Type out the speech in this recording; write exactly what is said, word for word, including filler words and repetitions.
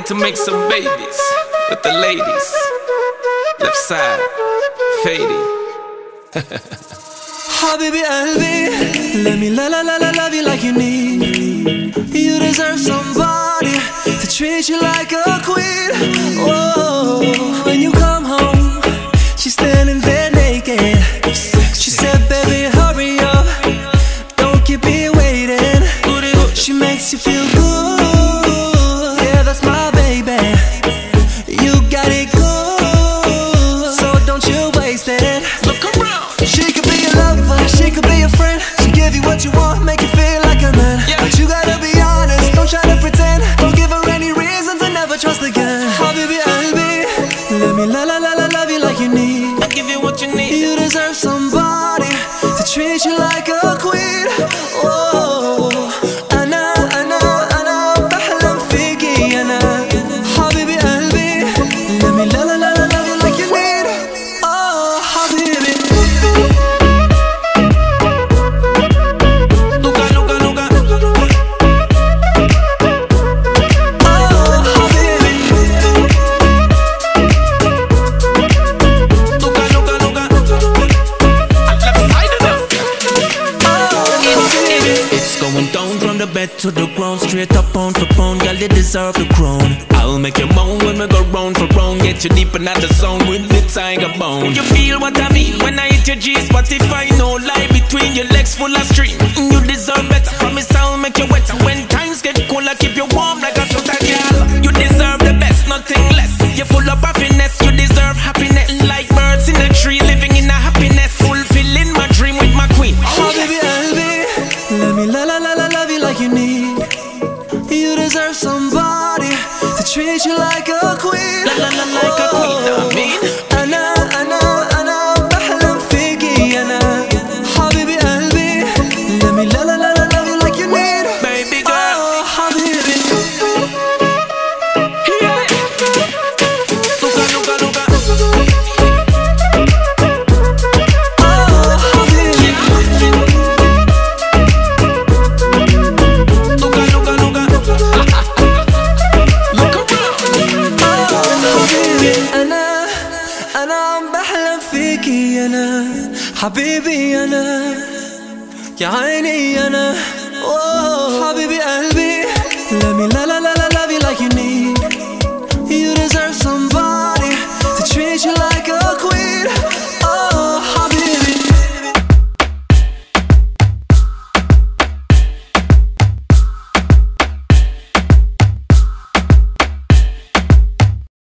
to make some babies with the ladies. Left side, fading. Habibi qalbi, let me la la la la love you like you need. You deserve somebody to treat you like a queen. Oh, when you come home, she's standing there naked. She said, baby, hurry up, don't keep me waiting. She makes you feel good, yeah, that's my baby. You got it good, so don't you waste it. Look around. She could be your lover, she could be your friend. She give you what you want, make you feel like a man. Yeah. But you gotta be honest, don't try to pretend. Don't give her any reason to never trust again. Habibi qalbi, let me la la la la love you like you need. I'll give you what you need. You deserve somebody to treat you like a queen. Oh, أنا أنا أنا بحلم فيكي أنا. حبيبي قلبي, let me la la la la love you like you need. Oh, حبيبي. Luka, Luka, Luka. Oh, حبيبي. Luka, Luka, Luka. Left side of them. It's going down from the bed to the ground, straight up pound for pound, girl, you deserve the crown. I'll make you moan when we go round for round, get you deep in the sound with the tiger bone. You feel what I mean when I hit your G-spot, if I no lie between your legs full of stream. You deserve better, promise I'll make you wetter. When times get cold, I keep you warm like a sweater, girl. You deserve the best, nothing less. You're full of happiness, you deserve happiness. Like birds in a tree, living in a happiness, fulfilling my dream with my queen. Habibi qalbi, let me la la la la love you like you need. You deserve somebody to treat you like a queen. La la la like a queen, I mean. أنا أنا أنا بحلم فيكي أنا. حبيبي قلبي, let me la la la la love you like you need. Baby girl. Oh, حبيبي. Yeah. Luka, Luka, Luka. Oh, حبيبي. Luka, Luka, Luka. Look around. Oh, حبيبي. أنا أنا عم بحلم فيكي أنا. حبيبي أنا, يا عيني أنا. أوه حبيبي